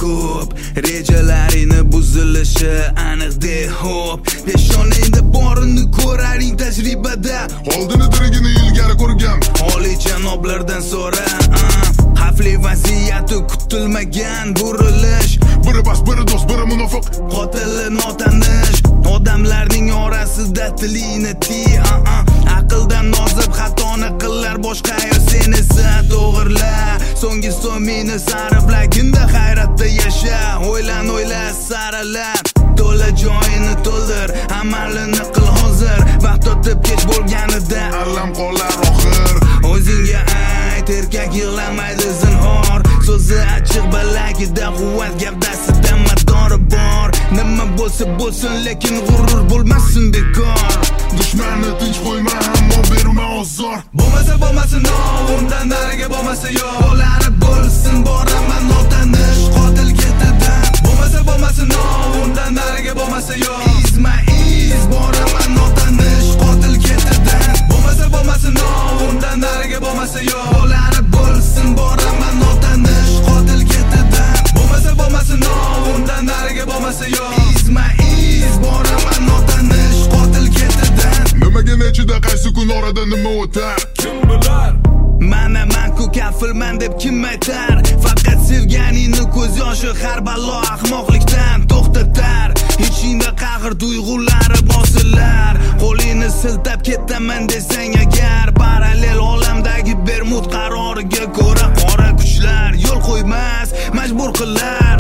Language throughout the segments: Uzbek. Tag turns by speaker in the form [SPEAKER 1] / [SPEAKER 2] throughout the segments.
[SPEAKER 1] ko'p, rejalaringni buzilishi aniqdek hop. Peshonangda borini ko'raring tajribada,
[SPEAKER 2] oldini dirigini ilgari ko'rgan
[SPEAKER 1] oliy janoblardan so'ra. Xavfli vaziyati kutilmagan burilish,
[SPEAKER 2] biri bas, biri do'st, biri munofiq,
[SPEAKER 1] qotili notanish. Odamlarning orasida tilingni tiy, aqldan nozib xatoni qillar boshqa ayo sen esa to'g'irla. So'nggi so'mingni sarflaginda hayratda yasha, o'yla saralab, to'la joyini to'ldir, amalini qil hozir, vaqt o'tib kech bo'lganida
[SPEAKER 2] alam qolar oxir.
[SPEAKER 1] O'zingga ayt, erkak yig'lamaydi zinhor, so'zi achchiq balagida quvvat gavdasida madori bor. Nima bo'lsa bo'lsin, lekin g'urur bo'lmasin bekor.
[SPEAKER 2] Dushmanni tinch qo'yma, ammo berma ozor.
[SPEAKER 1] Bo'lmasin undan nariga bo'lmasa yo'q, bo'larib bo'lsin boraman notanish qotil ketidan. Bo'lmasin undan nariga bo'lmasa yo'q, izma iz boraman notanish qotil ketidan. Bo'lmasin undan nariga bo'lmasa yo'q, bo'larib bo'lsin boraman notanish qotil ketidan. Bo'lmasin undan nariga bo'lmasa yo'q, izma iz boraman notanish qotil ketidan.
[SPEAKER 2] Nimaga nechida qaysi kun orada nima o'tar?
[SPEAKER 1] Kim bilar? Mana man-ku kafilman deb kim aytar? Faqat sevganingni ko'z yoshi har balo ahmoqlikdan to'xtatar. Ichingda qahr tuyg'ulari bosilar, qo'lingni siltab ketaman desang agar, parallel olamdagi Bermud qaroriga ko'ra qora kuchlar yo'l qo'ymas, majbur qilar.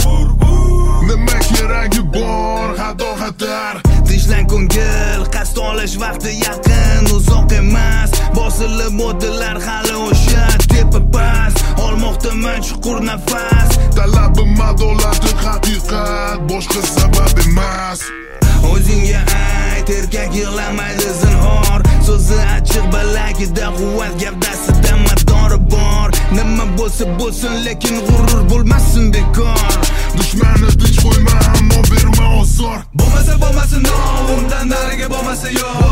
[SPEAKER 2] Nima keragi bor, xato xatar.
[SPEAKER 1] Tinchlan ko'ngil, qasd olish vaqti yaqin, uzoq emas. Bosilib o'tdilar hali o'sha tepa pas, olmoqdaman chuqur nafas.
[SPEAKER 2] Talabim adolati haqiqat, boshqa sabab emas.
[SPEAKER 1] O'zingga ayt, erkak yig'lamaydi zinhor, so'zi achchiq balagida quvvat gavdasida madori bor. Nima bo'lsa bo'lsin, lekin g'urur bo'lmasin bekor.
[SPEAKER 2] Dushmanni tinch qo'yma, ammo berma ozor.
[SPEAKER 1] Bo'lmasin undan nariga bo'lmasa yo'q,